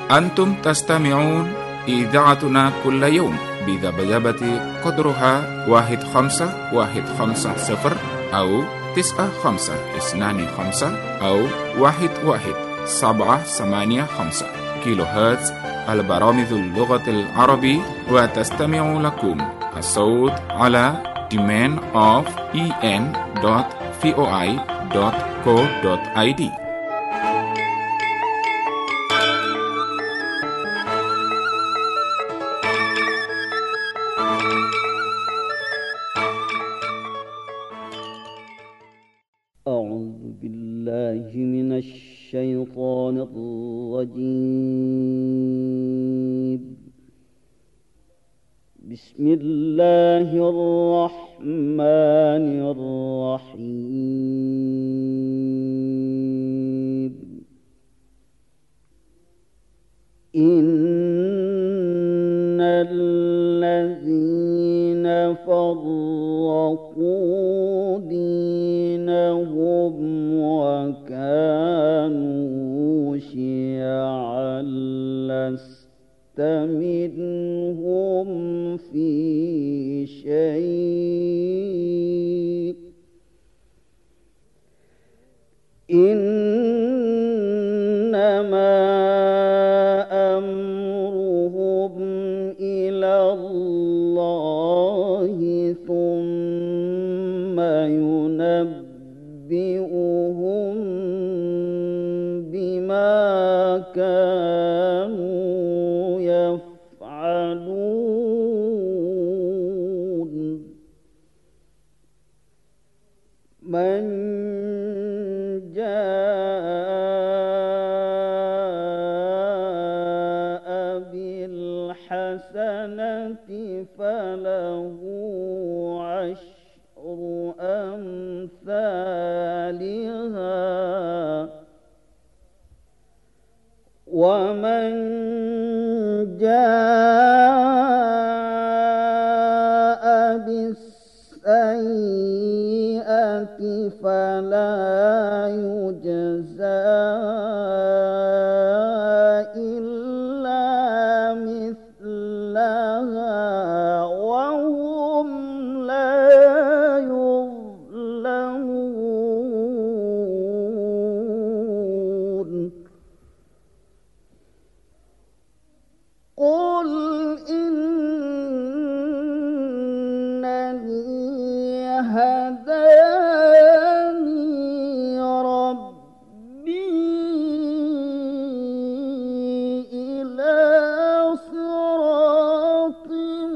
أنتم تستمعون إذاعتنا كل يوم بذبذبة قدرها 1510 أو 9525 أو 11785 كيلو هرتز. البرامج اللغة العربية، وتستمع لكم الصوت على demand.en.voi.co.id. أعوذ بالله من الشيطان الرجيم. بسم الله الرحمن الرحيم. إن الذين فرقوا دينهم وكانوا شيعا لست منهم في شيء، إنما أمرهم إلى الله ثم ينبئهم بما كانوا يفعلون. من جاء بالحسنة فله عشر أمثالها، ومن جاء بالسيئة فلا يجزى إلا مثلها وهم لا يظلمون. قل إنني هداني ربي إلى صراط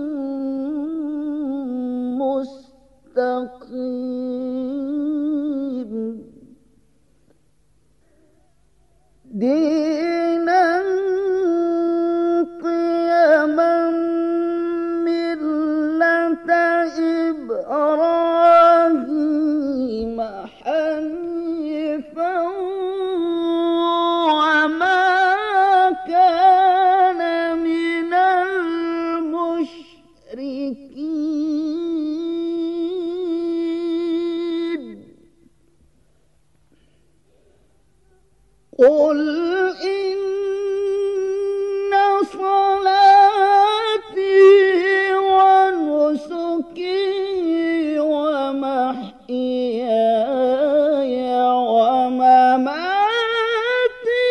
مستقيم دينا قيما ملة إبراهيم حنيفا وما كان من المشركين. قل إن صلاتي ونسكي ومحياي ومماتي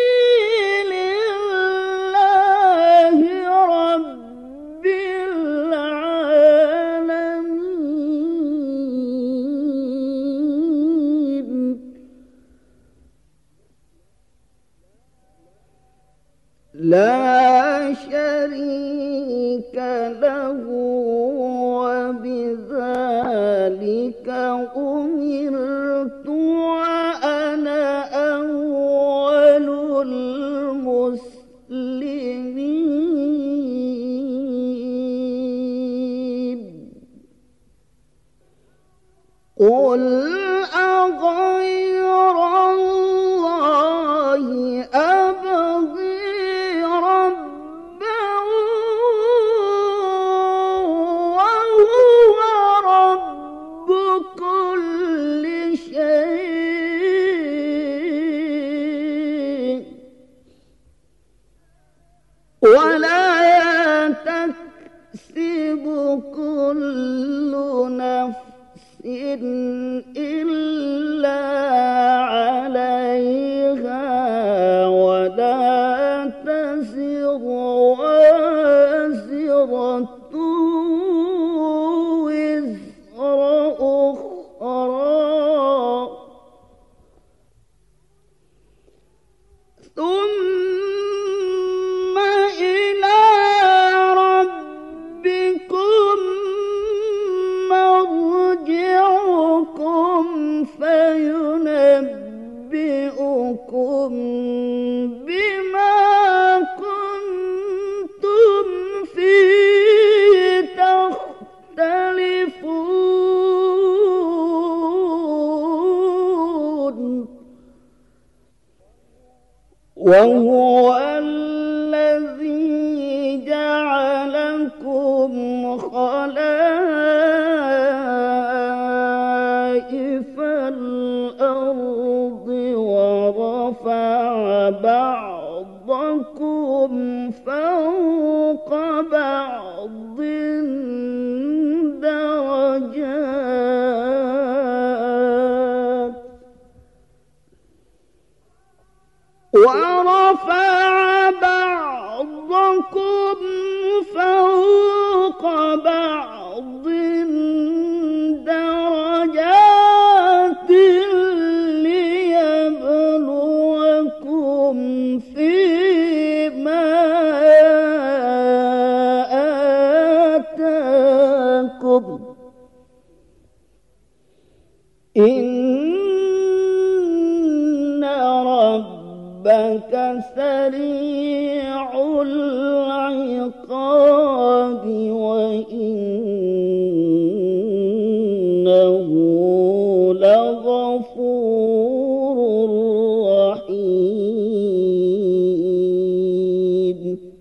لله رب العالمين، لا شريك له، وبذلك أمرت وأنا أول المسلمين. قل أغير الله أبغي ربا وهو رب كل إلا عليها ولا تزر وازرة وزر أخرى ثم إلى ربكم مرجعكم فينبئكم بما كنتم فيه تختلفون وهو الذي جعلكم خلائف الأرض ورفع بعضكم فوق بعض درجات ورفع بعضكم فوق بعض درجات ليبلوكم فيما آتاكم إن ربك سريع العقاب وإنه لغفور رحيم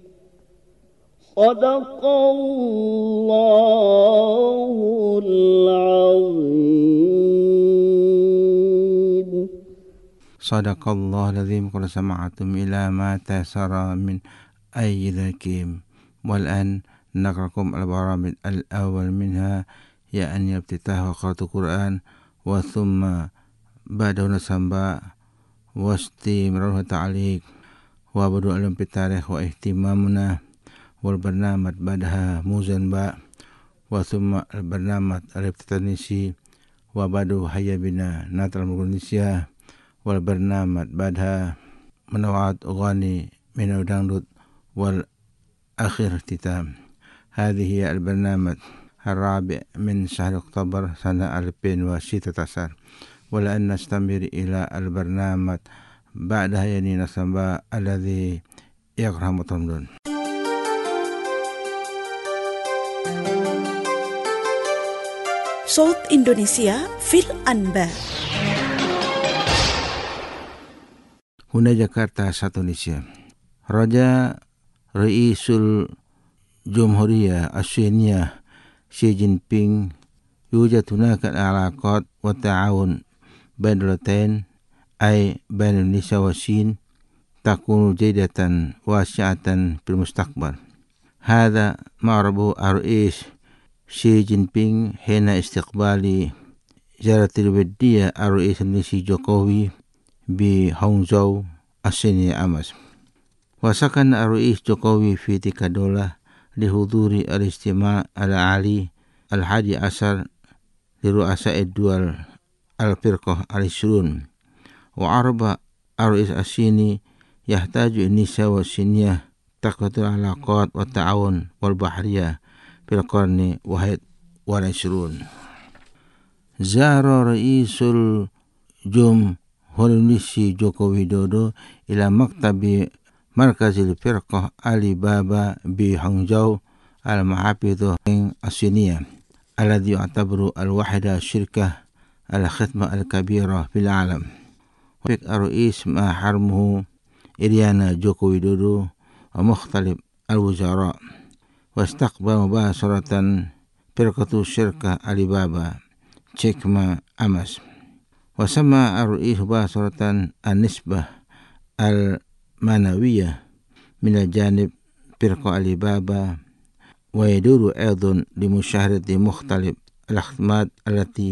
صدق الله العظيم. Sadaqallahu al-azim. Qul sama'atum ila ma tasara min أي ذاكيم. والآن نقرأكم البرامج الأول منها يعني افتتاح وقراءة القرآن وثم بعده نسمع واستمرار تعليق وبدء علم بالتاريخ واهتمامنا والبرنامج بعدها موزنبا وثم البرنامج الافتتانيسي وبعده هيا بنا ناتل المغنيسيا والبرنامج بعدها منوعات أغاني من الدangdut والأخير اختتام. هذه هي البرنامج الرابع من شهر أكتوبر سنة 2016 ولأن نستمر إلى البرنامج بعدها يعني نسمع الذي يقرأ مطمئن. صوت إندونيسيا في الأنباء. هنا جاكرتا Indonesia. Raja Raisul Jumhuriyah Asyinia Xi Jinping يوجد هناك العلاقات والتعاون بين الدولتين أي بين إندونيسيا والصين تكون جيدة واسعة في المستقبل. هذا ما أعربه الرئيس شي جين بينغ حين استقبال زيارة الودية الرئيس الإندونيسي جوكوفي بهونزhou الصينية أمس. وسكن الرئيس جوكوفي في تلك الدولة لحضور الاجتماع العالي 11 لرؤساء الدول الفرقة العشرون. وعرب الرئيس الصيني يحتاج إندونيسيا والصينية تقوية العلاقات والتعاون والبحرية في القرن 21. زار رئيس الجمهورية الإندونيسي جوكو ويدودو إلى مكتب مركز الفرقة علي بابا بهونزhou المحافظة الصينية الذي يعتبر الوحدة الشركة الخدمة الكبيرة في العالم. وفق الرئيس مع حرمه إريانا جوكو ويدودو ومختلف الوزراء واستقبل مباشرة فرقة الشركة علي بابا جاك ما أمس. وسمى الرئيس مباشرة النسبة المعنوية من الجانب فرقة علي بابا ويدور أيضا لمشاهدة مختلف الخدمات التي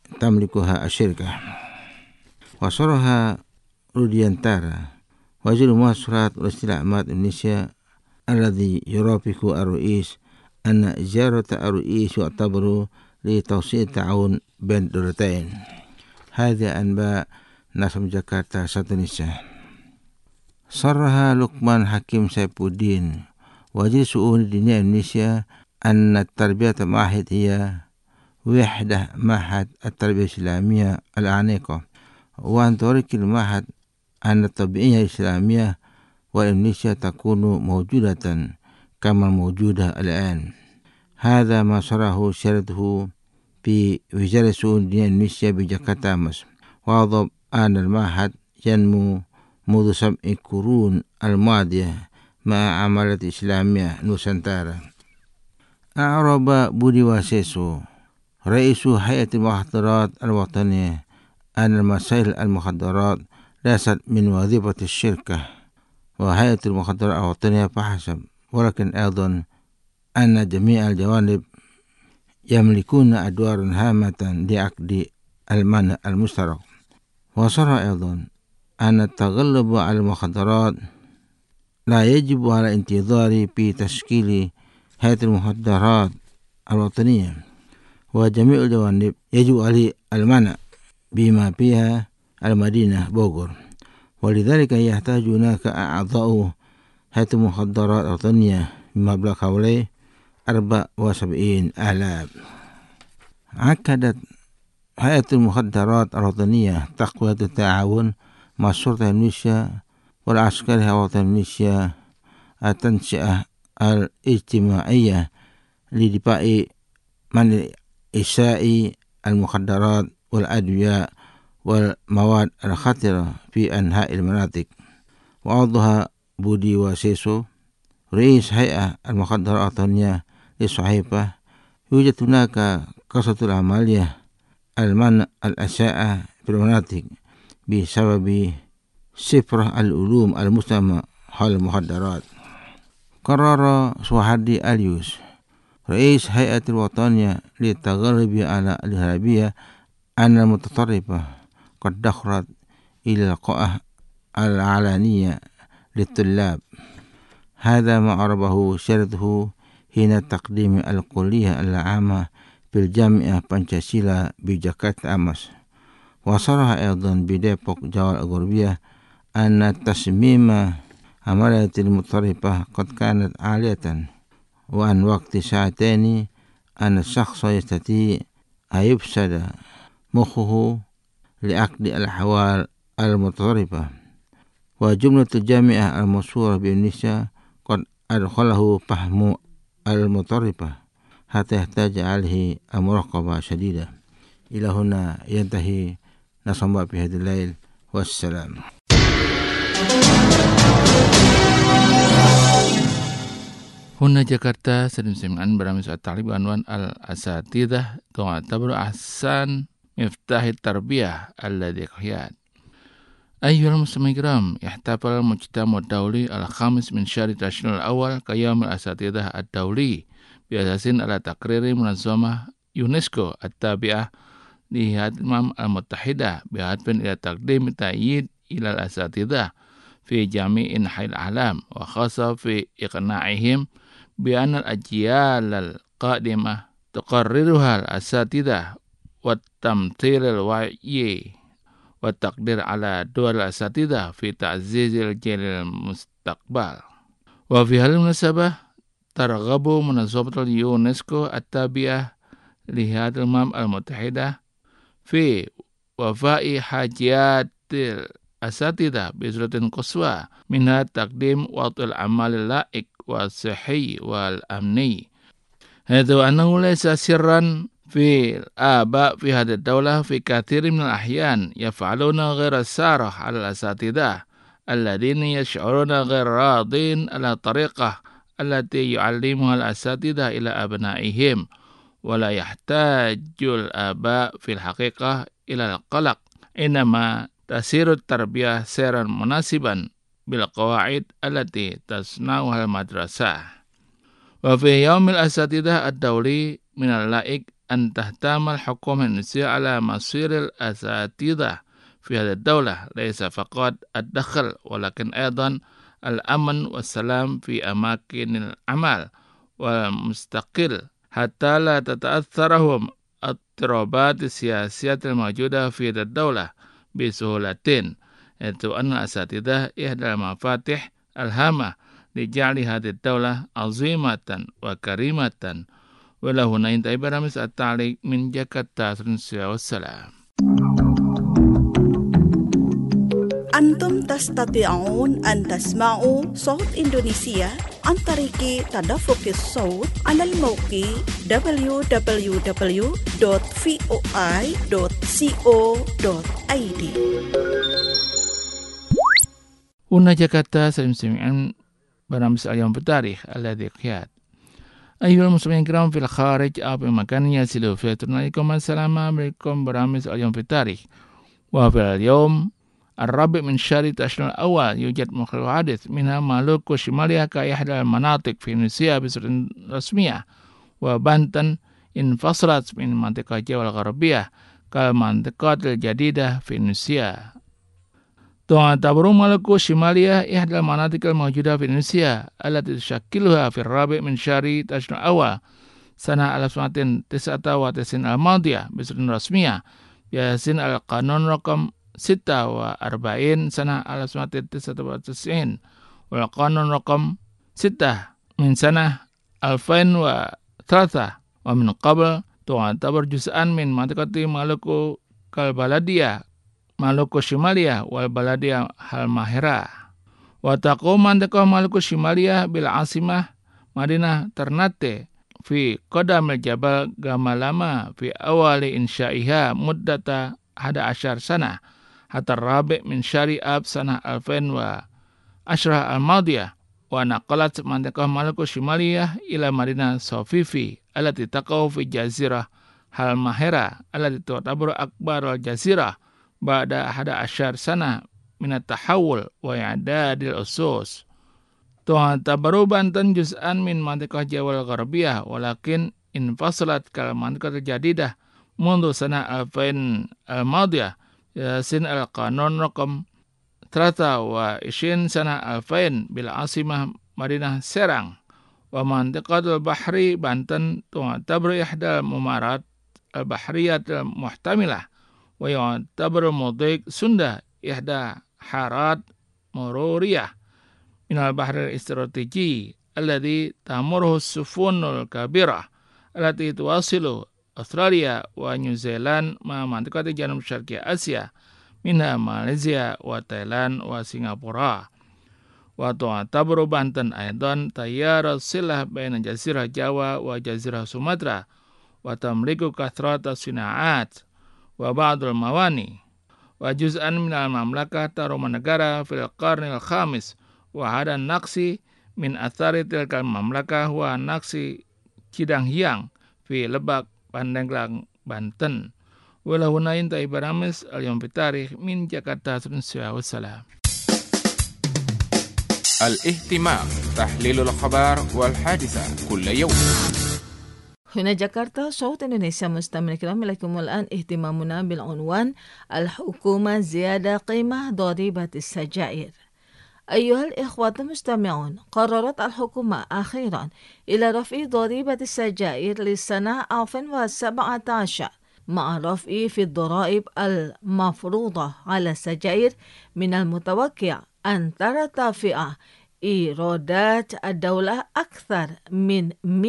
تملكها الشركة. وصرها روديانتارا وزير المواصلات والاستعلامات إندونيسيا الذي يرافق الرئيس أن زيارة الرئيس يعتبر لتوسيع التعاون بين الدولتين. هذه أنباء نشر جاkarta Indonesia. صرح لقمان حكيم سيف الدين وزير شؤون الدينية إندونيسيا أن التربية المعهد هي وحدة معهد التربية الإسلامية العنيقة، وأن طريق المعهد أن التربية الإسلامية وإندونيسيا تكون موجودة كما موجودة الآن. هذا ما صرحه سيرته في وزارة شؤون الدينية إندونيسيا بجاkarta مصر، وأضاف أن المعهد ينمو منذ 7 قرون الماضية مع عملية إسلامية نوسانتارا. أعرب بودي واسيسو رئيس هيئة المخدرات الوطنية أن مسائل المخدرات ليست من وظيفة الشركة وهيئة المخدرات الوطنية فحسب، ولكن أيضا أن جميع الجوانب يملكون أدوار هامة لعقد المنع المشترك. وصرح أيضا أن التغلب على المخدرات لا يجب على انتظار في تشكيل هيئة المخدرات الوطنية، وجميع الجوانب يجب عليه المنع بما فيها المدينة بوغور، ولذلك يحتاج هناك أعضاء هيئة المخدرات الوطنية بمبلغ حوالي 74,000. أكدت هيئة المخدرات الوطنية تقوية التعاون مع الشرطة إندونيسيا والعسكرية الوطنية إندونيسيا التنشئة الاجتماعية لدفاع من إشاء المخدرات والأدوية والمواد الخطرة في أنحاء المناطق. وأوضح بودي واسيسو رئيس هيئة المخدرات الوطنية للصحيفة يوجد هناك قصة العملية المنع الأشياء في المناطق بسبب صفر العلوم المسلمة حول المخدرات. قرر سوهادي أليوس رئيس هيئة الوطنية للتغلب على الإرهابية أن المتطرفة قد دخلت إلى اللقاء العلانية للطلاب. هذا ما عربه سيرته حين تقديم الكلية العامة في الجامعة بانشاسيلا بجاkarta مصر. وصرح أيضا بديبوك جوال الغربية أن تصميم عملية المتطرفة قد كانت عالية، وأن وقت ساعتين أن الشخص يستطيع أن يفسد مخه لعقد الأحوال المتطرفة. وجملة الجامعة المشهورة بإندونيسيا قد أدخله فهم المتطرفة حتى يحتاج عليه المراقبة شديدة. إلى هنا ينتهي نصب في هذا الليل، والسلام. هنا جاkarta سمعان برامج التعليم بعنوان الأساتذة تعتبر أحسن مفتاح التربية الذي قياد. أيها المستمعين الكرام، يحتفل المجتمع الدولي الخامس من شهر تشرين الأول كيوم الأساتذة الدولي بأساس على تقرير منظمة يونسكو التابعة لهيئة الأمم المتحدة بهدف إلى تقديم تأييد إلى الأساتذة في جميع أنحاء العالم، وخاصة في إقناعهم بأن الأجيال القادمة تقررها الأساتذة والتمثيل الوعي والتقدير على دور الأساتذة في تعزيز الجيل المستقبل. وفي هذه المناسبة ترغب منظمة اليونسكو التابعة لهيئة الأمم المتحدة في وفاء حاجات الأساتذة بصورة قصوى، منها تقديم وضع العمل اللائق والصحي والأمني. هذا أنه ليس سرا في الآباء في هذه الدولة في كثير من الأحيان يفعلون غير السارة على الأساتذة الذين يشعرون غير راضين على الطريقة التي يعلمها الأساتذة إلى أبنائهم. ولا يحتاج الآباء في الحقيقة إلى القلق، إنما تسير التربية سيرا مناسبا بالقواعد التي تصنعها المدرسة. وفي يوم الأساتذة الدولي من اللائق أن تهتم الحكومة الإندونيسية على مصير الأساتذة في هذه الدولة، ليس فقط الدخل ولكن أيضا الأمن والسلام في أماكن العمل والمستقل، حتى لا تتأثرهم الاضطرابات السياسية الموجودة في هذه الدولة بسهولة، yaitu أن الأساتذة إحدى المفاتيح الهامة لجعل هذه الدولة عظيمة وكريمة. ولهنا ينتهي برنامج التعليق من جاكرتا. والسلام. أنتم تستطيعون أن تسمعوا صوت إندونيسيا عن طريق تدفق الصوت على الموقع www.voi.co.id. هنا جاكرتا سمعين برنامج اليوم بتاريخ الذي قياد. أيها المسلمين الكرام في الخارج أو في مكان يصلوا فيه، عليكم السلام عليكم برنامج اليوم بتاريخ. وفي اليوم الرابع من شهر تشرين الأول يوجد مخلوق حادث، منها مالوكو شمالية كإحدى المناطق في إندونيسيا بصورة رسمية، وبانتن انفصلت من منطقة جاوا الغربية كالمنطقة الجديدة في إندونيسيا. تعتبر مالوكو شمالية إحدى المناطق الموجودة في إندونيسيا التي تشكلها في الرابع من شهر تشرين الأول سنة 1999 الماضية بصورة رسمية بحسب القانون رقم 46 سنة 1999 والقانون رقم 6 من سنة 2003. ومن قبل تعتبر جزءا من منطقة مالوكو كالبلدية مالوكو شمالية والبلدية هالماهرة. وتقوم منطقة مالوكو شمالية بالعاصمة مدينة ترناتي في قدم الجبل غامالama في أول إنشائها مدة 11 سنة حتى الرابع من شهر آب سنة 2010 الماضية. ونقلت منطقة مالوكو الشمالية إلى مدينة صوفيفي التي تقع في جزيرة هالماهرة التي تعتبر أكبر الجزيرة بعد 11 سنة من التحول وإعداد الأسس. تعتبر بانتن جزءا من منطقة جاوا الغربية، ولكن انفصلت كالمنطقة الجديدة منذ سنة 2000 الماضية سن القانون رقم 23 سنة 2000 بالعاصمة مدينة سيرang. ومنطقة البحر بانتن تعتبر إحدى الممرات البحرية المحتملة، ويعتبر مضيق سندا إحدى حارات مرورية من البحر الاستراتيجي الذي تمره السفن الكبيرة التي تواصل أستراليا ونيوزيلاند مع منطقة جنوب شرقي آسيا منها ماليزيا وتايلاند وسنغافورة. وتعتبر بانتن أيضا تيار صلة بين جزيرة جاوا وجزيرة سومطرة، وتملك كثرة الصناعات وبعض الموانئ، وجزءا من المملكة تارومانegara في القرن الخامس. وهذا النقش من أثار تلك المملكة هو نقش Cidanghiang في Lebak Pandeglang Banten. ولهنا ينتهي برنامج اليوم بتاريخ من جاكرتا. والسلام. الاهتمام تحليل الأخبار والحادثة كل يوم. هنا جاكرتا صوت إندونيسيا. مستمعينا الكرام، لكم الآن اهتمامنا بالعنوان الحكومة زيادة قيمة ضريبة السجائر. أيها الإخوة المستمعون، قررت الحكومة أخيرا إلى رفع ضريبة السجائر للسنة 2017 مع رفع في الضرائب المفروضة على السجائر. من المتوقع أن ترتفع إيرادات الدولة أكثر من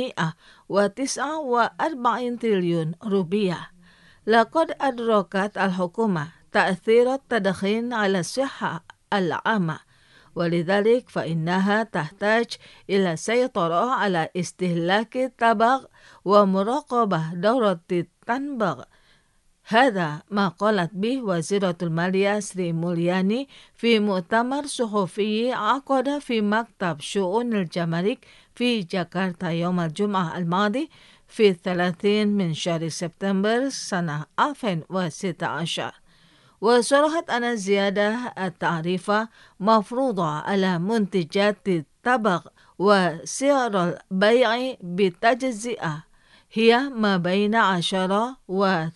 149 تريليون روبية. لقد أدركت الحكومة تأثير التدخين على الصحة العامة، ولذلك فإنها تحتاج إلى سيطرة على استهلاك التبغ ومراقبة دورة التنبغ. هذا ما قالت به وزيرة المالية سري مولياني في مؤتمر صحفي عقد في مكتب شؤون الجمارك في جاكرتا يوم الجمعة الماضي في 30 من شهر سبتمبر سنة 2016. وصرحت أن زيادة التعرفة مفروضة على منتجات التبغ وسعر البيع بالتجزئة هي ما بين 10 و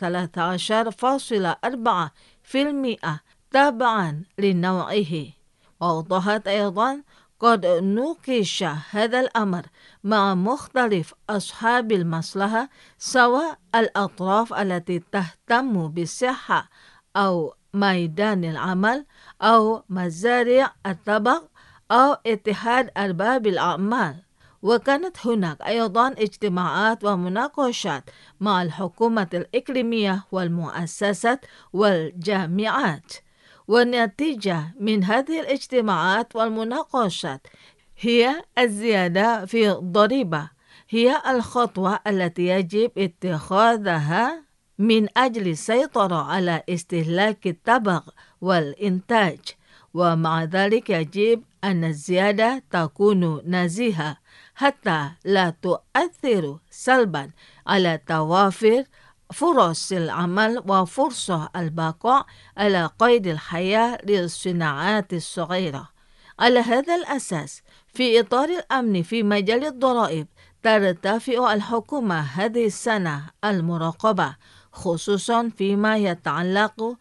13.4% تابعا لنوعه. وأوضحت أيضا قد نوقش هذا الأمر مع مختلف أصحاب المصلحة، سواء الأطراف التي تهتم بالصحة أو ميدان العمل أو مزارع الطبق أو اتحاد أرباب الأعمال. وكانت هناك أيضا اجتماعات ومناقشات مع الحكومة الإقليمية والمؤسسات والجامعات. والنتيجة من هذه الاجتماعات والمناقشات هي الزيادة في الضريبة. هي الخطوة التي يجب اتخاذها من أجل السيطرة على استهلاك الطبق والإنتاج، ومع ذلك يجب أن الزيادة تكون نزيهة حتى لا تؤثر سلبا على توافر فرص العمل وفرصة البقاء على قيد الحياة للصناعات الصغيرة. على هذا الأساس، في إطار الأمن في مجال الضرائب، ترتفع الحكومة هذه السنة المراقبة، خصوصا فيما يتعلق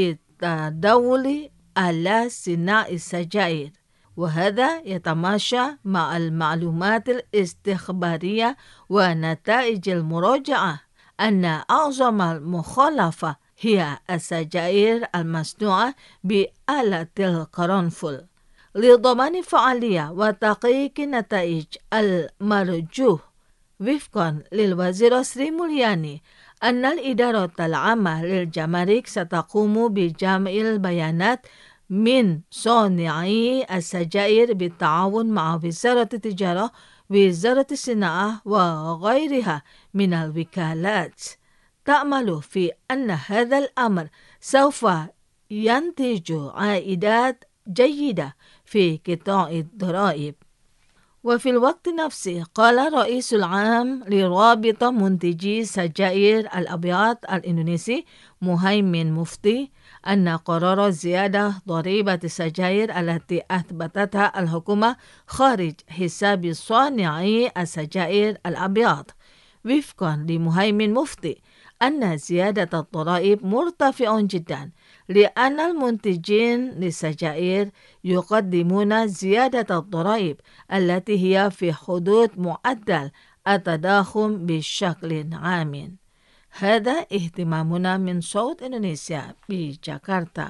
بالتداول على صناعة السجائر، وهذا يتماشى مع المعلومات الاستخبارية ونتائج المراجعة أن أعظم المخالفة هي السجائر المصنوعة بآلة القرنفل. لضمان فعالية وتحقيق النتائج المرجوة وفقا للوزير سري مولياني، أن الإدارة العامة للجمارك ستقوم بجمع البيانات من صانعي السجائر بالتعاون مع وزارة التجارة، وزارة الصناعة وغيرها من الوكالات. تأمل في أن هذا الأمر سوف ينتج عائدات جيدة في قطاع الضرائب. وفي الوقت نفسه، قال الرئيس العام لرابطة منتجي سجائر الأبيض الإندونيسي مهيمن مفتي أن قرار زيادة ضريبة السجائر التي أثبتتها الحكومة خارج حساب صانعي السجائر الأبيض. وفقا لمهيمن مفتي، أن زيادة الضرائب مرتفع جدا لأن المنتجين للسجائر يقدمون زيادة الضرائب التي هي في حدود معدل التضخم بشكل عام. هذا اهتمامنا من صوت إندونيسيا بجاكرتا.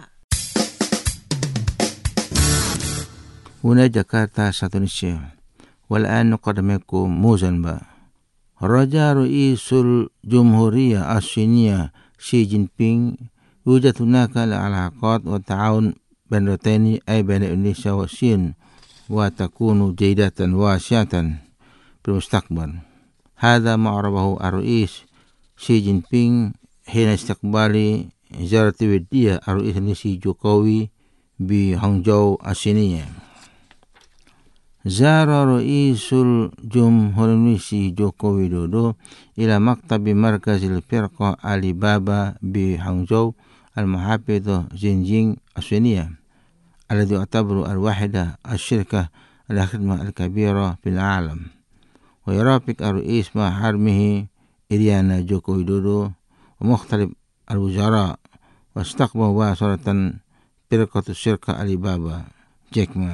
هنا جاكرتا ساتونيسيا. والآن نقدمكم موزنبا. رجاء رئيس الجمهورية الصينية شي جين بينغ يوجد هناك العلاقات والتعاون بين الدولتين أي بين إندونيسيا والصين، وتكون جيدة واسعة في المستقبل. هذا ما أعربه الرئيس شي جين بينغ حين استقبال زيارة ودية الرئيس الإندونيسي جوكوي بهانجزو الصينية. زار رئيس الجمهورية الإندونيسي جوكو ويدودو إلى مكتب مركز الفرقة علي بابا بهانجزو المحافظة زينجين الصينية، الذي يعتبر الواحدة الشركة الخدمة الكبيرة في العالم. ويرافق الرئيس مع حرمه إريانا جوكو ويدودو ومختلف الوزراء، واستقبل مباشرة فرقة الشركة علي بابا جاك ما.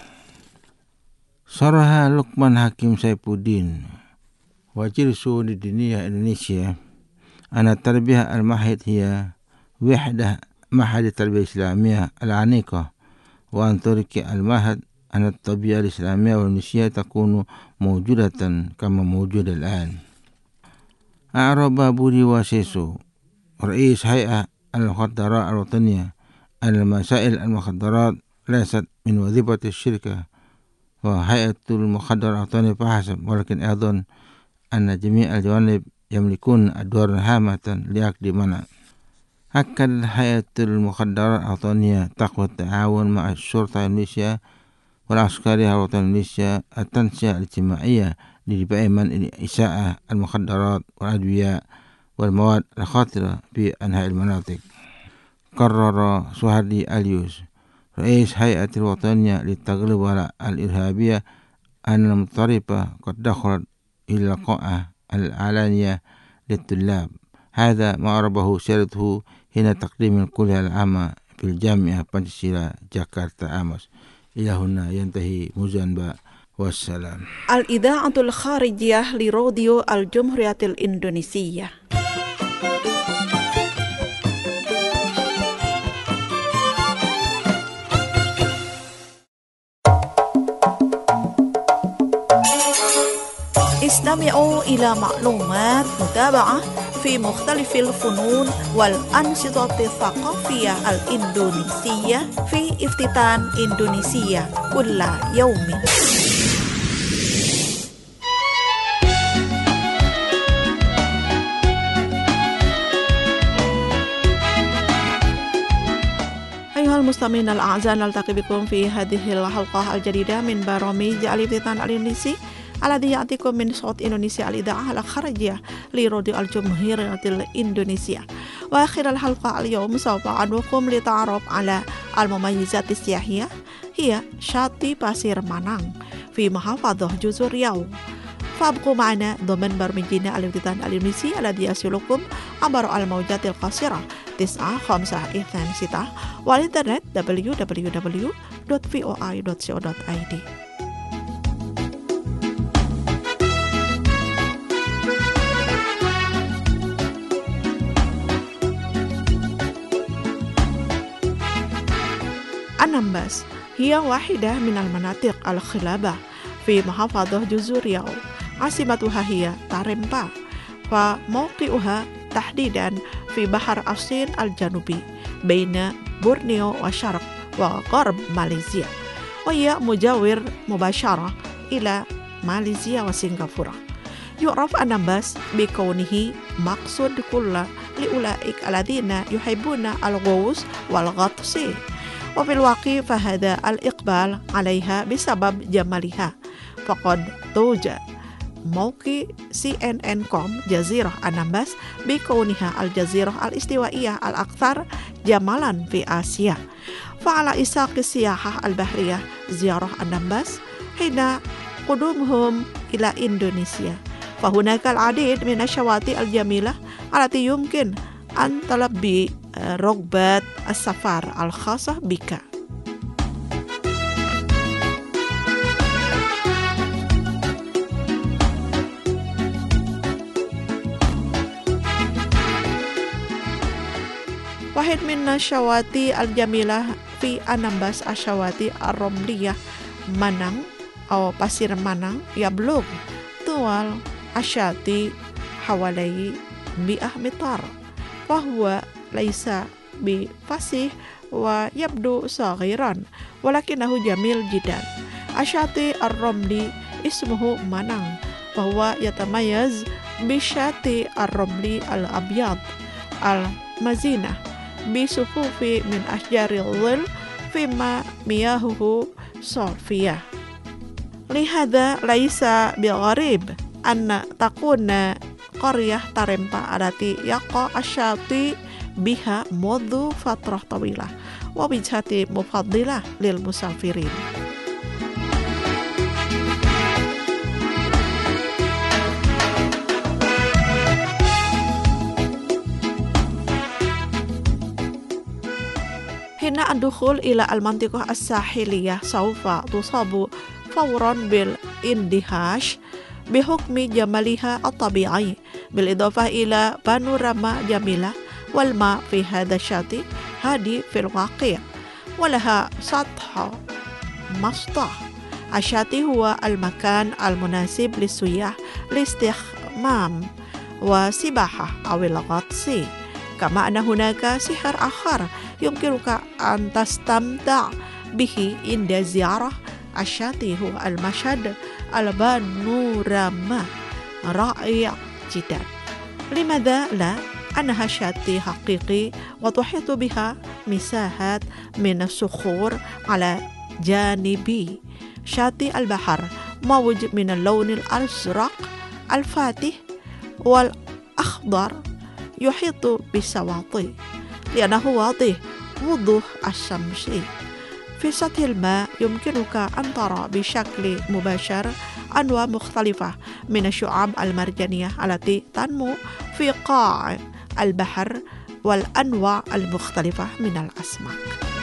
صرح لقمان حكيم سيفودين وزير الشؤون الدينية إندونيسيا أن التربية المعهد هي وحدة معهد التربية الإسلامية العنيقة، وأن ترك المعهد أن التربية الإسلامية والإندونيسية تكون موجودة كما موجودة الآن. أعرب بودي واسيسو رئيس هيئة المخدرات الوطنية أن المسائل المخدرات ليست من وظيفة الشركة وهيئة المخدرات الوطنية فحسب، ولكن أيضا أن جميع الجوانب يملكون أدوار هامة لعقد منع. أكد هيئة المخدرات الوطنية تقوى التعاون مع الشرطة الإندونيسية والعسكرية الوطنية الإندونيسية التنسيق الاجتماعية لدفع منع إساءة المخدرات والأدوية والمواد الخطرة في أنحاء المناطق. قرر سوهردي أليوس رئيس هيئة الوطنية للتغلب على الإرهابية أن المضطربة قد دخلت إلى القاعة العلانية للطلاب. هذا ما أعربه سيرته هنا تقديم الكلية العامة في الجامعة بانشيلا جاكرتا أمس. إلى هنا ينتهي مزنبا والسلام. الإذاعة الخارجية لراديو الجمهورية الإندونيسية. استمعوا إلى معلومات متابعة في مختلف الفنون والأنشطة الثقافية الإندونيسية في افتتان إندونيسيا كل يوم. أيها المستمعين الأعزاء، نلتقي بكم في هذه الحلقة الجديدة من برامج الافتتان الإندونيسي الذي يأتيكم من صوت إندونيسيا الإذاعة الخارجية لراديو الجمهورية الإندونيسية. وآخر الحلقة اليوم سوف أدعوكم للتعرف على المميزات السياحية هي شاطئ باسير مانang في محافظة جزر ريau. فابقوا معنا ضمن برنامجنا الافتتان الإندونيسي الذي يصلكم عبر الموجات القصيرة 9526 والإنترنت www.voi.co.id. Anambas هي واحدة من المناطق الخلابة في محافظة جزر ريau. عاصمتها هي تارمبا، فموقعها تحديدا في بحر الصين الجنوبي بين بورنيو وشرق وغرب ماليزيا، وهي مجاور مباشرة إلى ماليزيا وسنغافورة. يعرف أنامباس بكونه مقصود كل لأولئك الذين يحبون الغوص والغطس، وفي الواقع فهذا الإقبال عليها بسبب جمالها. فقد توجد موقع CNN.com جزيرة أنامباس بكونها الجزيرة الاستوائية الأكثر جمالا في آسيا. فعلى إساق السياحة البحرية زيارة أنامباس حين قدومهم إلى إندونيسيا، فهناك العديد من الشواطئ الجميلة التي يمكن أن تلبي رغبة السفر الخاصة بك. واحد من الشواطئ الجميلة في أنامباس الشواطئ الرملية مانang أو pasir مانang يبلغ طول الشاطئ حوالي 100 متر، فهو ليس بفصيح ويبدو صغيرا ولكنه جميل جدا. الشاطئ الرملي اسمه مانang، فهو يتميز بالشاطئ الرملي الأبيض المزينة بصفوف من أشجار الظل فيما مياهه صافية. لهذا ليس بغريب أن تكون قرية تارمبا التي يقع الشاطئ بها منذ فترة طويلة ووجهة مفضلة للمسافرين. حين الدخول إلى المنطقة الساحلية سوف تصاب فورا بالاندهاش بحكم جمالها الطبيعي، بالإضافة إلى بانوراما جميلة، والماء في هذا الشاطئ هادي في الواقع ولها سطح مسطح. الشاطئ هو المكان المناسب للسياح لاستحمام وسباحة أو الغطس، كما أن هناك سحر آخر يمكنك أن تستمتع به عند زيارة الشاطئ، هو المشهد البانوراما رائع جدا. لماذا لا؟ أنها شاطئ حقيقي وتحيط بها مساحات من الصخور على جانبي شاطئ البحر، موج من اللون الأزرق الفاتح والأخضر يحيط بالشواطئ لأنه واضح وضوح الشمس. في سطح الماء يمكنك أن ترى بشكل مباشر أنواع مختلفة من الشعاب المرجانية التي تنمو في قاع البحر والأنواع المختلفة من الأسماك.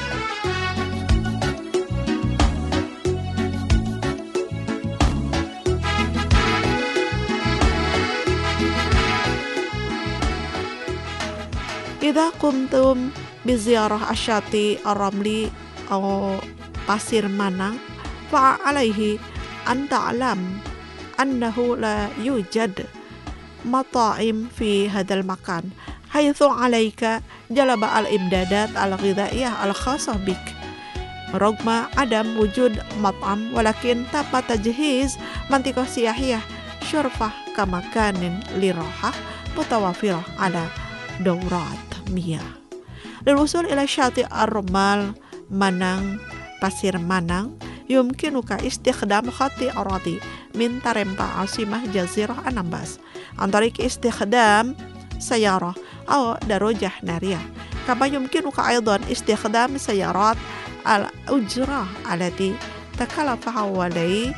إذا قمتم بزيارة الشاطئ الرملي أو pasir Manang فعليه أن تعلم أنه لا يوجد مطاعم في هذا المكان، حيث عليك جلب الإمدادات الغذائية الخاصة بك. رغم عدم وجود مطعم ولكن تم تجهيز منطقة سياحية شرفة كمكان للراحة متوفرة على دورات مياه. للوصول إلى شاطئ الرمال Manang Pasir Manang يمكنك استخدام خط أراضي من تارمبا عاصمة جزيرة أنامباس عن طريق استخدام سيارة أو دراجة نارية. كما يمكنك أيضا استخدام سيارات الأجرة التي تكلف حوالي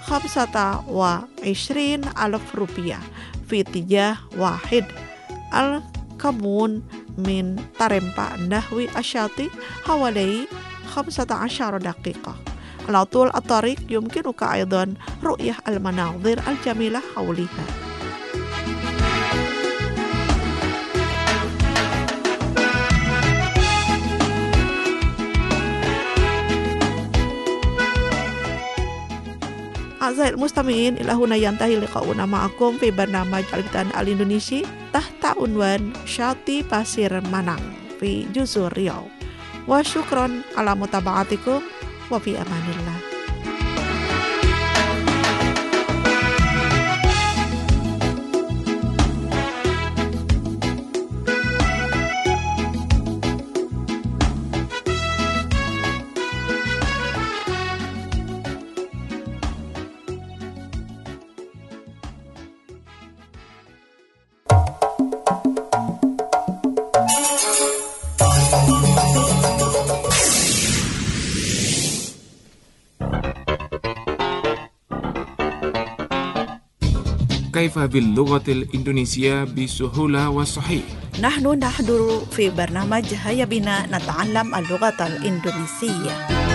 25,000 rupiah في اتجاه واحد. الكمون من تارمبا نحو الشاطئ حوالي 15 دقيقة. على طول الطريق يمكنك أيضا رؤية المناظر الجميلة حولها. أعزائي المستمعين، إلى هنا ينتهي لقاؤنا معكم في برنامج البتان الإندونيسي تحت عنوان شاطئ Pasir Manang في جزر ريو. وشكرا على متابعتكم وفي أمان الله. كيف باللغة الإندونيسية بسهولة وصحيح؟ نحن نحضر في برنامج هيا بنا نتعلم اللغة الإندونيسية.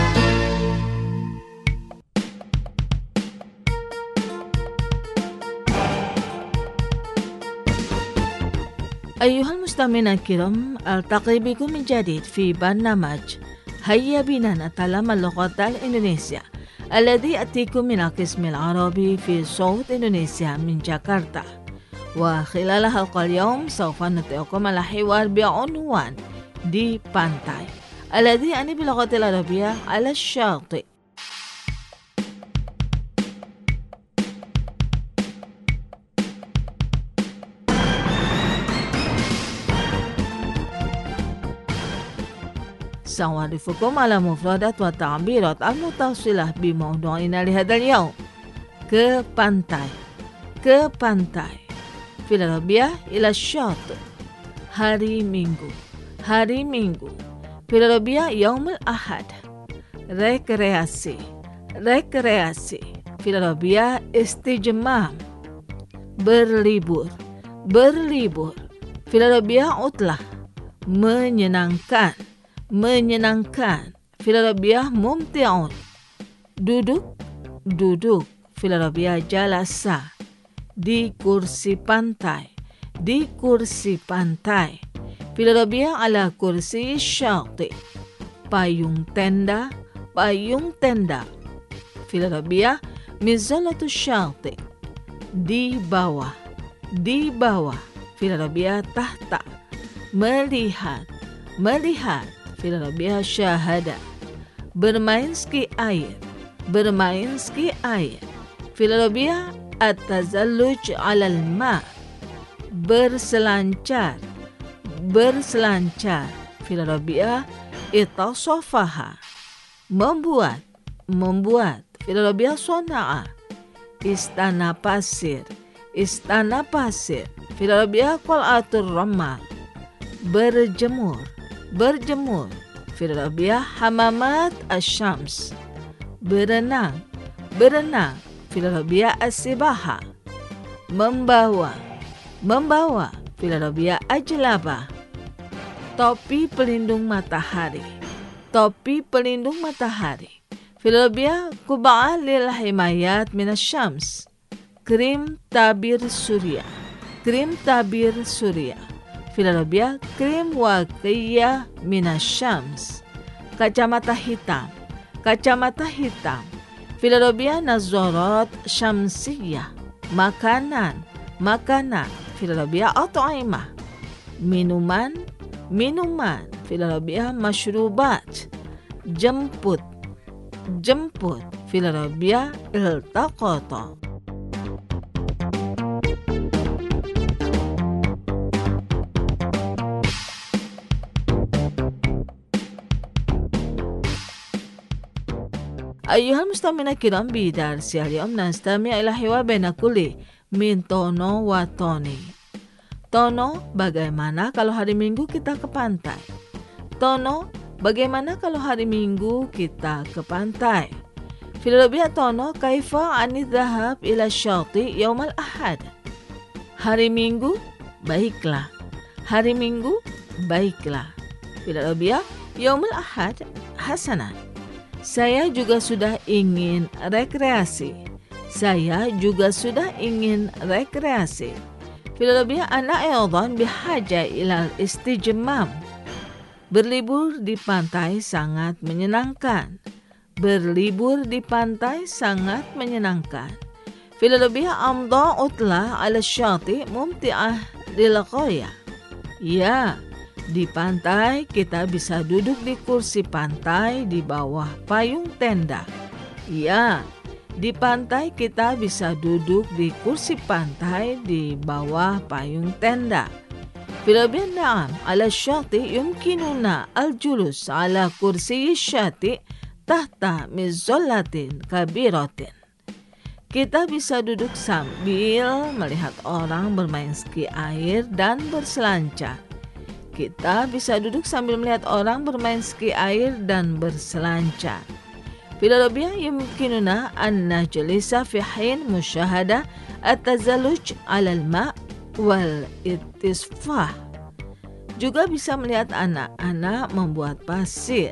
أيها المستمعين الكرام، ألتقي بكم من جديد في برنامج هيا بنا نتعلم اللغة الإندونيسية الذي يأتيكم من القسم العربي في صوت إندونيسيا من جاكرتا. وخلال حلقة اليوم سوف نترككم على حوار بعنوان دي بانتاي الذي يعني باللغة العربية على الشاطئ. سأعرفكم على مفردات والتعبيرات المتصلة بموضوعنا لهذا اليوم. ke pantai في العربية إلى الشاطئ. hari minggu في العربية يوم الأحد. rekreasi في العربية استجمام. berlibur في العربية عطلة. menyenangkan في العربية ممتع. duduk في العربية jalasa. di kursi pantai في العربية على كرسي الشاطئ. payung tenda في العربية مظلة الشاطئ. di bawah في العربية تحت. melihat في العربية شاهد. bermain ski air في العربية التزلج على الماء. berselancar في العربية اتصفها. membuat في العربية صنع. istana pasir في العربية قلعة الرمال. berjemur في الربيع حمامات الشمس. berenang في الربيع السباحة. membawa في الربيع الجلابة. topi pelindung matahari في الربيع قبعة للحمايات من الشمس. krim tabir surya في الربيع krim waqiya من الشمس. kacamata hitam في الربيع nazarat syamsiyah. makanan في الربيع أطعمة. minuman في الربيع مشروبات. jemput في الربيع التقط. أيها المستمعون الكرام بدرس اليوم نستمع إلى حوار بين كل من Tono wa Tony. Tono, bagaimana kalau hari Minggu kita ke pantai? Tono, bagaimana kalau hari Minggu kita ke pantai? في الربيع Tono, kaifa ani dhahab ila syati yawm al-ahad? Hari Minggu, baiklah. في الربيع yawm al-ahad hasanah. Saya juga sudah ingin rekreasi. في الربيع أنا أيضا بحاجة إلى الاستجمام. Berlibur di pantai sangat menyenangkan. في الربيع أمضى عطلة على الشاطئ ممتعة للغاية. Ya, di pantai kita bisa duduk di kursi pantai di bawah payung tenda. Ya, di pantai kita bisa duduk di kursi pantai di bawah payung tenda. في الربيع نعم على الشاطئ يمكننا الجلوس على كرسي الشاطئ تحت مظلة كبيرة. Kita bisa duduk sambil melihat orang bermain ski air dan berselancar. في الربيع يمكننا أن نجلس في حين مشاهدة التزلج على الماء والاتصفاح. Juga bisa melihat anak-anak membuat pasir.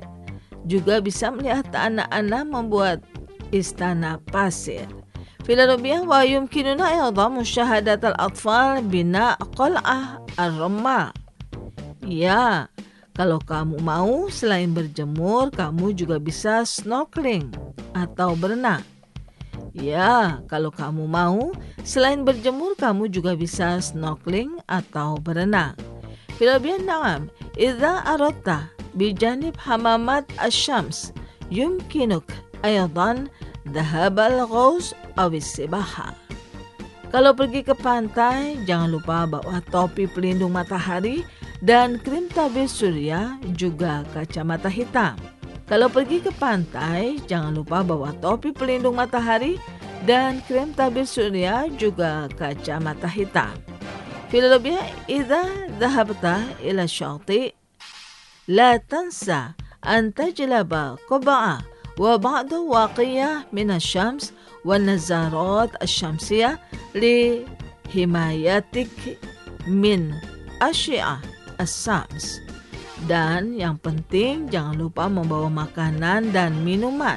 istana pasir. في الربيع ويمكننا أيضا مشاهدة الأطفال بناء قلعة الرمال. Ya, kalau kamu mau, selain berjemur, kamu juga bisa snorkeling atau berenang. Ya, kalau kamu mau, selain berjemur, kamu juga bisa snorkeling atau berenang. في الربيع نعم إذا أردت بجانب حمامات الشمس يمكنك أيضا ذهاب الغوص أو السباحة. Kalau pergi ke pantai, jangan lupa bawa topi pelindung matahari dan krim tabir surya, juga kacamata hitam. Kalau pergi ke pantai, jangan lupa bawa topi pelindung matahari dan krim tabir surya, juga kacamata hitam. في الربيع إذا ذهبت إلى الشاطئ لا تنسى أن تجلب قبعة وبعض واقية من الشمس والنظارات الشمسية لحمايتك من أشعة الشمس. Dan yang penting jangan lupa membawa makanan dan minuman.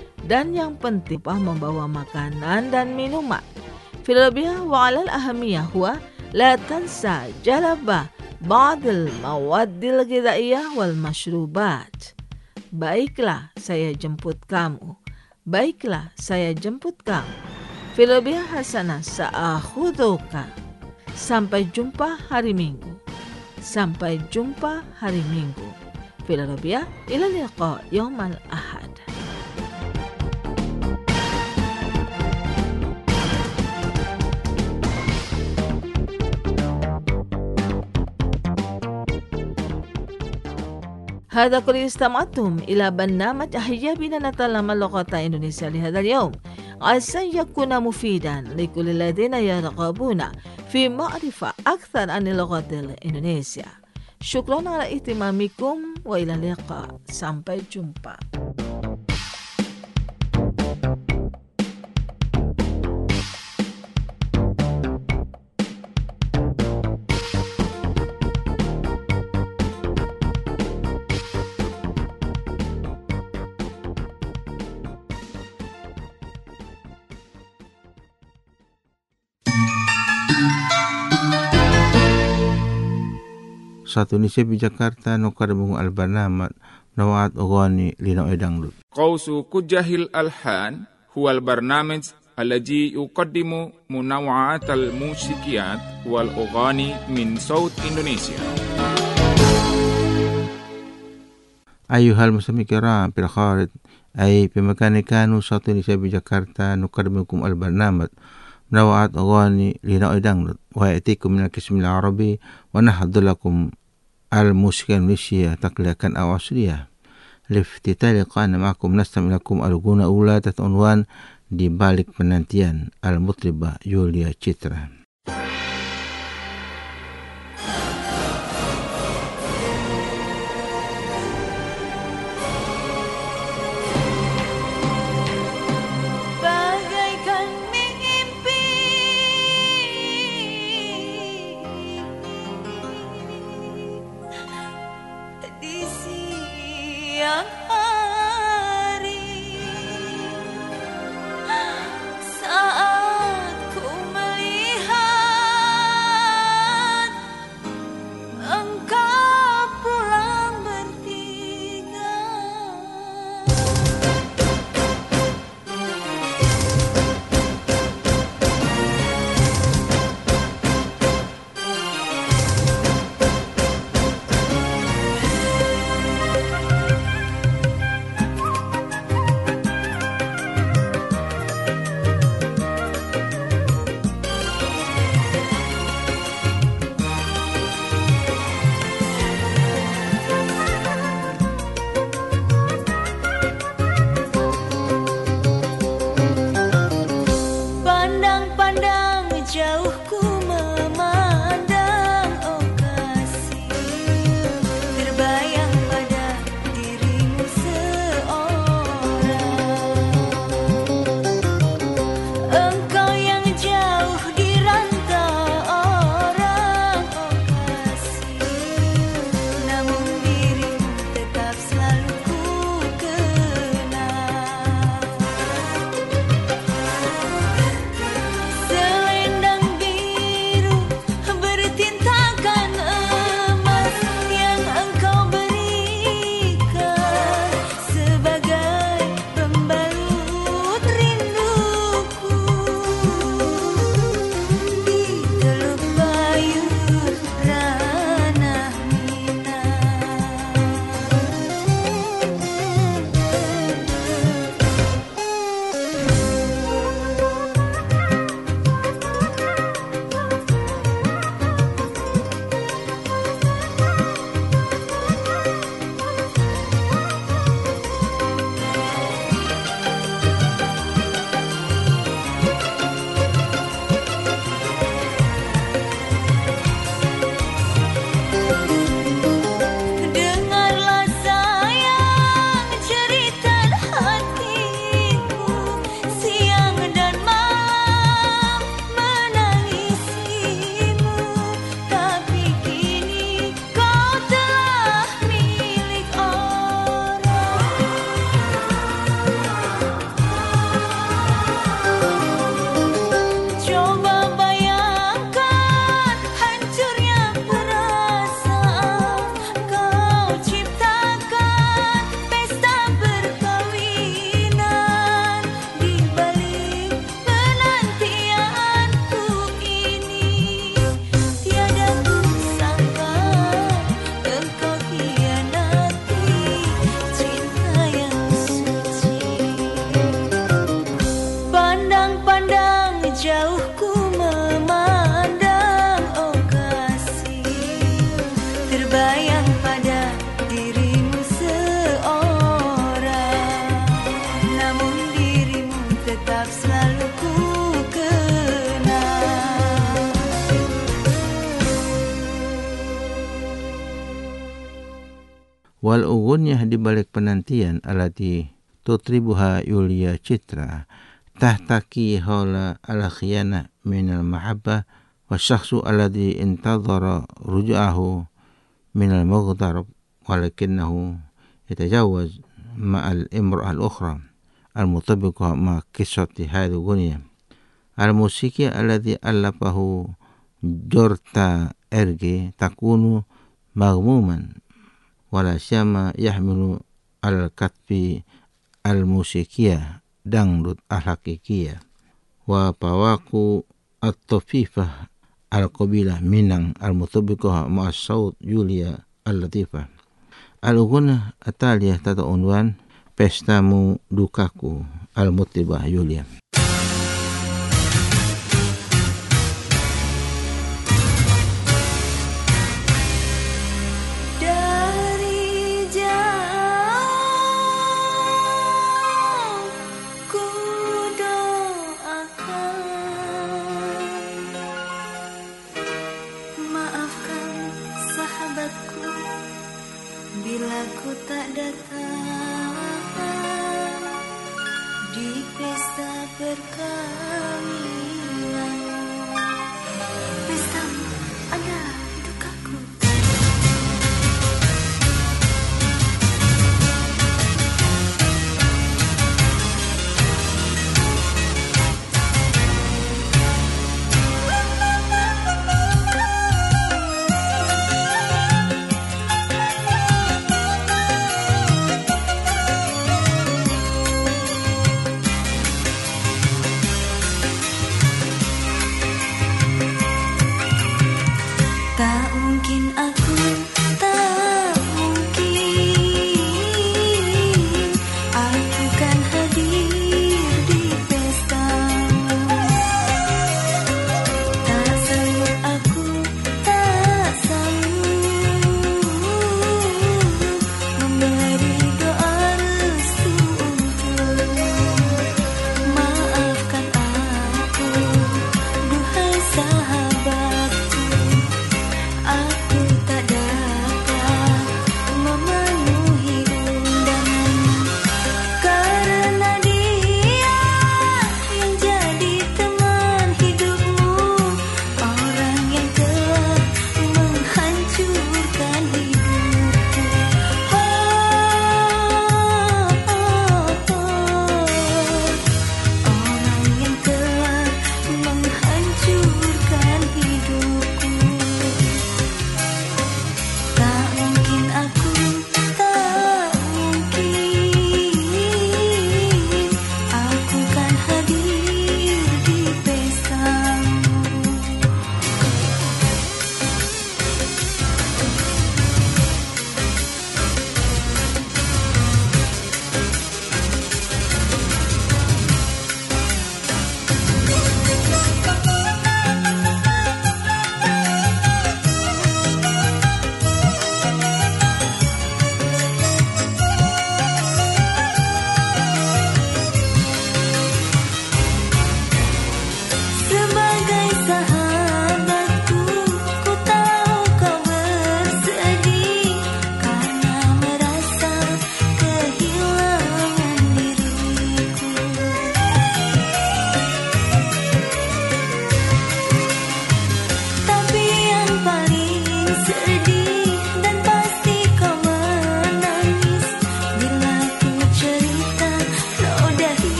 في الربيع وعلى الأهمية هو لا تنسى جلب بعض المواد الغذائية والمشروبات. Baiklah, saya jemput kamu. في الربيع حسنا سأخذك. Sampai jumpa hari Minggu. في الربيع إلى اللقاء يوم الأحد. هذا كل استمعتم إلى برنامج هيا بنا نتعلم اللغة الإندونيسية لهذا اليوم. عسى يكون مفيدا لكل الذين يرغبون في معرفة أكثر عن اللغة الإندونيسية. Syukran ala ihtimamikum wa ila liqa. Sampai jumpa. Satu Indonesia di Jakarta nukadabung al-barnamat nawaat ogani lina edang lut. قوس كجهل الألحان هو البرنامج الذي يقدم منوعات الموسيقيات والأغاني من صوت إندونيسيا. Ayuhal muslimin kiram fil kharij ay pimakani kanu satu Indonesia di Jakarta nukadabukum al-barnamat nawaat ogani lina edang lut. Wa ya'tikum min al-qism al-arabi wa nahdu lakum al-musika Indonesia takliakan awasriyah. Liftitali qana ma'akum nastam ilakum al-guna ula tatunwan di balik penantian al-mutribah Yulia Citra. Bagaikan mimpi di siang hari saat ku melihat Wal ugunyah di balik penantian alati tutribuha Yulia Citra tahtaki hawla ala khiyana minal mahabbah wa syakhsu alladhi intadhara ruju'ahu minal maghtarab walakinnahu yatajawaz ma'al imra'al ukhra al-mutabiqah ma qissati hadhihi gunya al-musiki alladhi allafahu Jorta RG takunu maghmuman wala syama yahmilu al-katfi al-musikiyah dangdut al-hakikiyah wa pawaku at-tafifah al-qabilah minang al-mutabiqah ma'as-saut Yulia al-latifah. Al-ghunah ataliyah tata unwan pestamu dukaku al-mutibah Yulia. Bila ku tak datang di pesta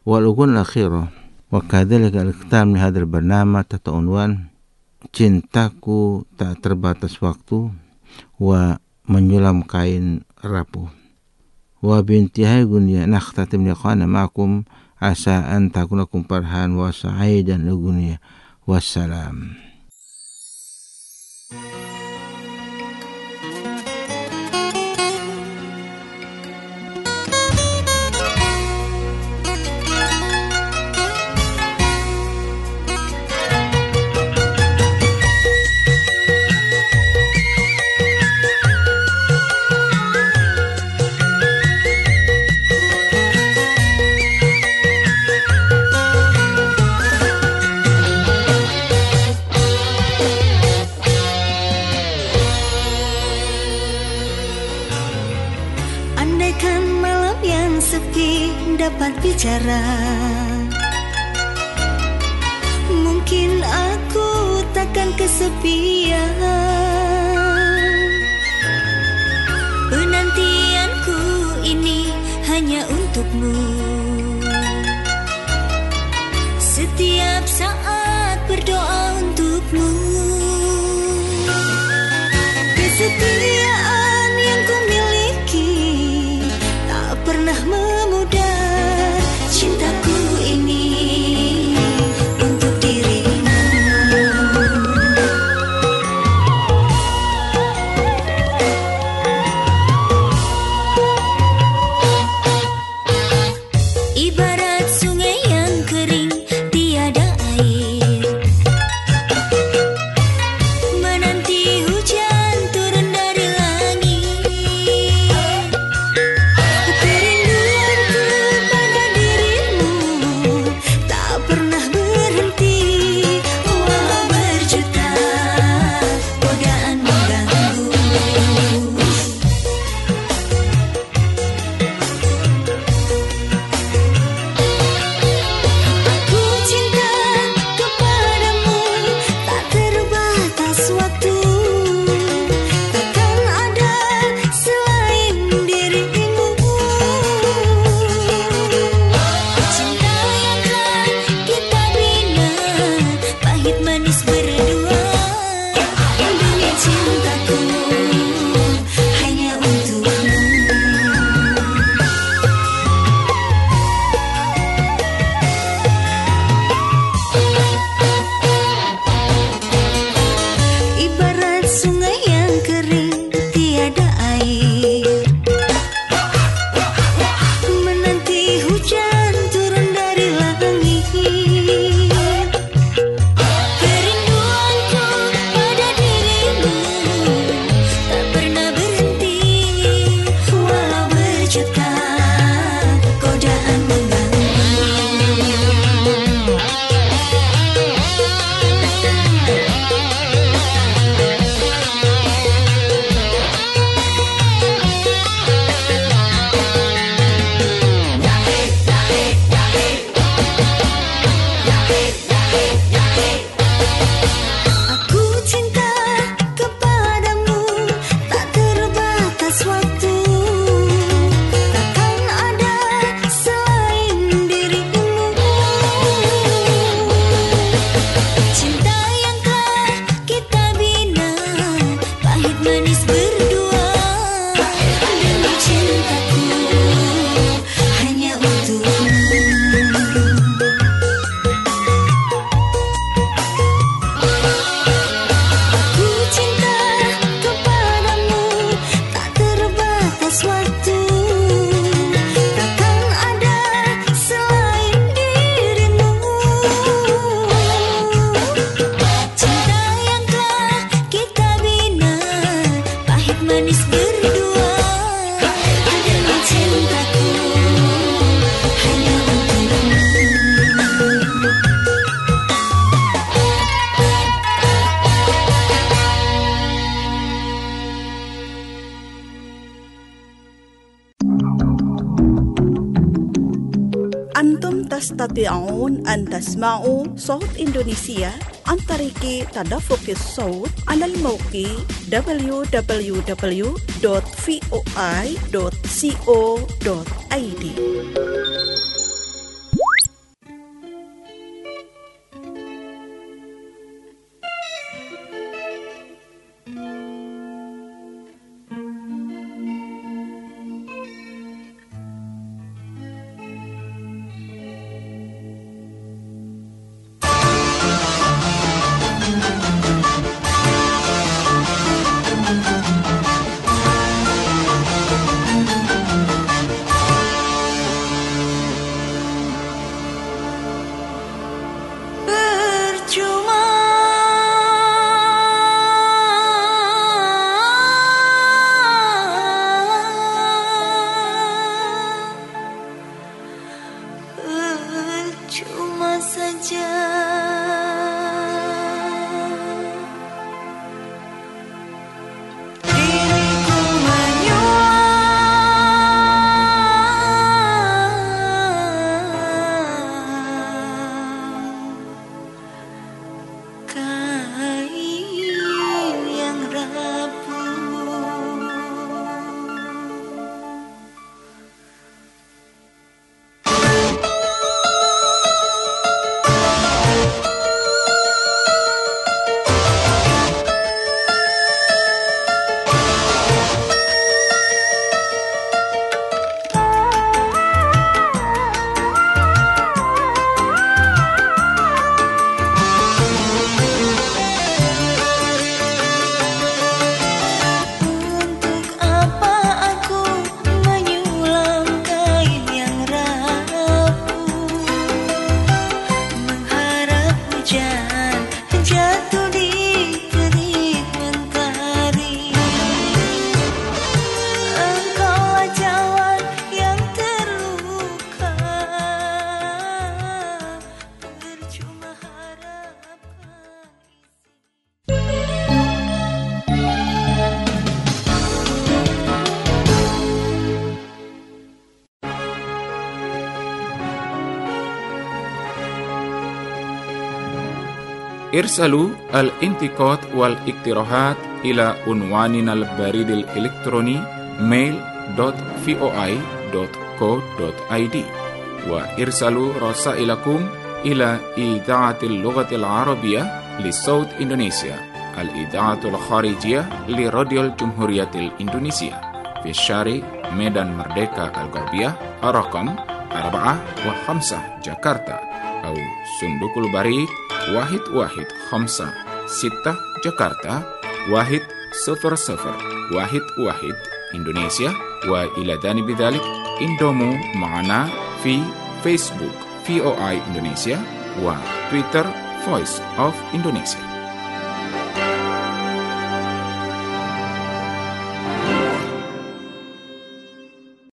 والأغنية الأخيرة وكذلك الختام لهذا البرنامج تحت عنوان Cintaku tak terbatas waktu wa menyulam kain rapuh. Wa bintihai gunya nakhtatim liqana ma'akum asa an takunakum farhan wa sa'idan lugunya. Wassalam. Dapat bicara, mungkin aku takkan kesepian. Penantianku ini hanya untukmu. Setiap saat berdoa untukmu. Kesetiaan yang ku miliki tak pernah memudar. Cintaku ini untuk dirimu. Ibarat sungai yang kering tiada air, menanti hujan turun dari langit. Kerinduanku pada dirimu tak pernah berhenti, walau berjuta godaan mengganggu. Aku cinta kepadamu, tak terbatas waktu. Takkan ada selain dirimu. Cinta yang telah kita bina, pahit manis berdua. Demi cintaku hanya untukmu. Ibarat sungai yang kering tiada air, menanti hujan turun dari langit. Kerinduanku pada dirimu tak pernah berhenti, walau berjuta godaan mengganggu. Aku cinta kepadamu, tak terbatas waktu. Takkan ada selain dirimu. Cinta yang telah kita bina, pahit manis berdua. Demi cintaku hanya untukmu. Aku cinta kepadamu, tak terbatas waktu. Takkan ada selain dirimu. Cinta yang telah kita bina, pahit manis berdua. Demi cintaku hanya untukmu. Antum tastati'un an tasma'u صوت Indonesia عن طريق تدفق الصوت على الموقع www.voi.co.id. ارسلوا الانتقاد والاقتراحات إلى عنواننا البريد الإلكتروني mail.voi.co.id وارسلوا رسائلكم إلى إذاعة اللغة العربية لصوت إندونيسيا الإذاعة الخارجية لراديو الجمهورية الإندونيسية في الشارع ميدان مردeka الغربية رقم 4 و5 جاكرتا أو صندوق البريد 1156 جاكرتا 10011 إندونيسيا. وإلى جانب ذلك انضموا معنا في فيسبوك VOA إندونيسيا وتويتر Voice of Indonesia.